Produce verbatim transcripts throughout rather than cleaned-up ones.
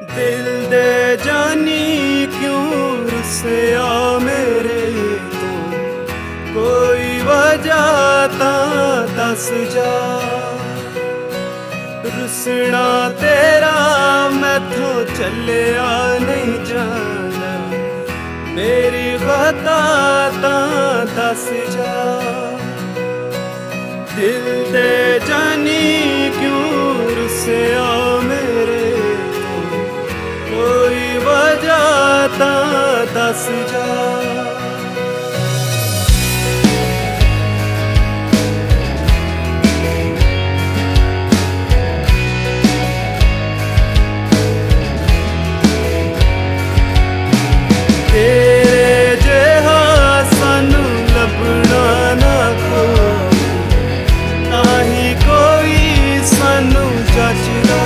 दिल दे जानी क्यों रुसिया मेरे तो, कोई वजह तां दस जा। रुसना तेरा मैथों चलिया नहीं जाना, मेरी खता तां दस जा। दिल दे जानी क्यों रुसिया मेरे तो, कोई वजह तां दस जा। तेरे जिहा सानू लभना ना कोई, ना ही कोई सानू जचदा।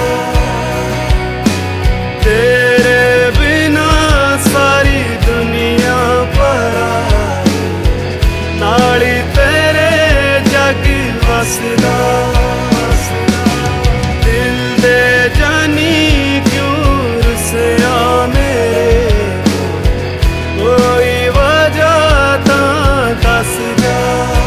तेरे बिना सारी दुनिया पराई, नाली तेरे जग वसदा। दिल दे जानी क्यों रुसिया मेरे, कोई वजह तां दस जा।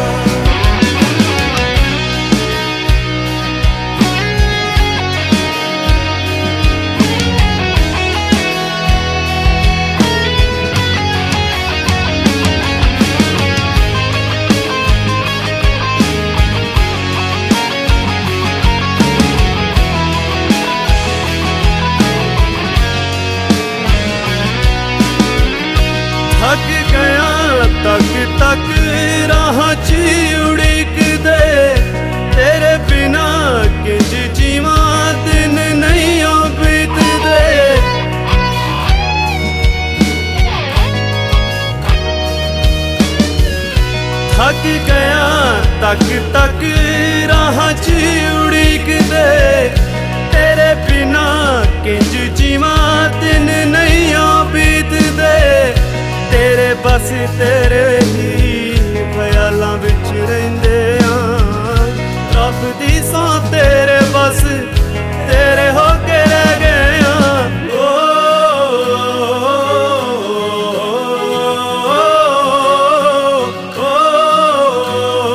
थक गया तक तक राह च उड़ीक दे, तेरे बिना किंज जीवा दिन नहीं बीत दे। थक गया तक तक राह च उड़ीक दे, तेरे बिना किंज जीवा दिन नहीं बीत दे। तेरे बस तेरे ही ख्यालां विच रहिंदे आ, रब दी सौ तेरे बस तेरे होके रह गए आ। ओ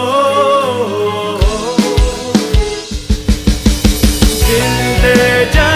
दिल दे जा